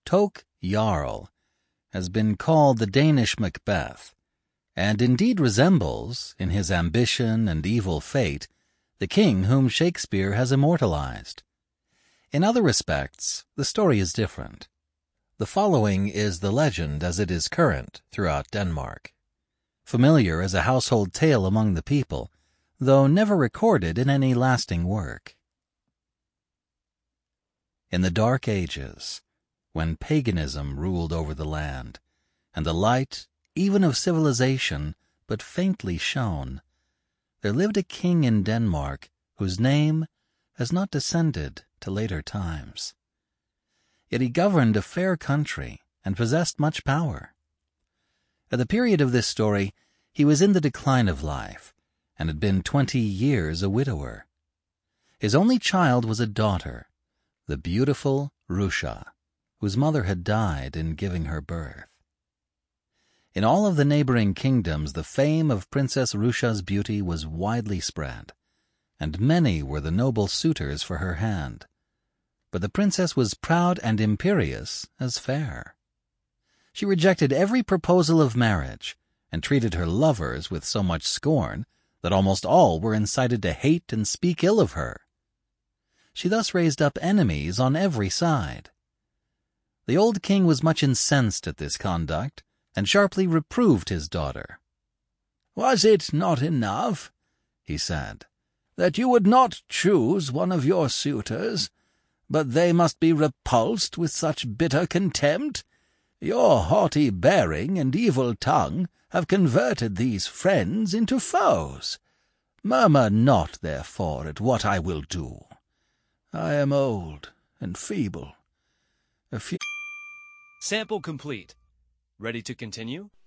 Tok Jarl has been called the Danish Macbeth, and indeed resembles, in his ambition and evil fate, the king whom Shakespeare has immortalized. In other respects, the story is different. The following is the legend as it is current throughout Denmark, familiar as a household tale among the people, though never recorded in any lasting work. In the Dark Ages, when paganism ruled over the land, and the light, even of civilization, but faintly shone, there lived a king in Denmark whose name has not descended to later times. Yet he governed a fair country and possessed much power. At the period of this story, he was in the decline of life, and had been 20 years a widower. His only child was a daughter, the beautiful Rusha, whose mother had died in giving her birth. In all of the neighboring kingdoms the fame of Princess Rusha's beauty was widely spread, and many were the noble suitors for her hand. But the princess was proud and imperious as fair. She rejected every proposal of marriage, and treated her lovers with so much scorn that almost all were incited to hate and speak ill of her. She thus raised up enemies on every side. The old king was much incensed at this conduct, and sharply reproved his daughter. "Was it not enough," he said, "that you would not choose one of your suitors, but they must be repulsed with such bitter contempt? Your haughty bearing and evil tongue have converted these friends into foes. Murmur not, therefore, at what I will do. I am old and feeble. Sample complete. Ready to continue?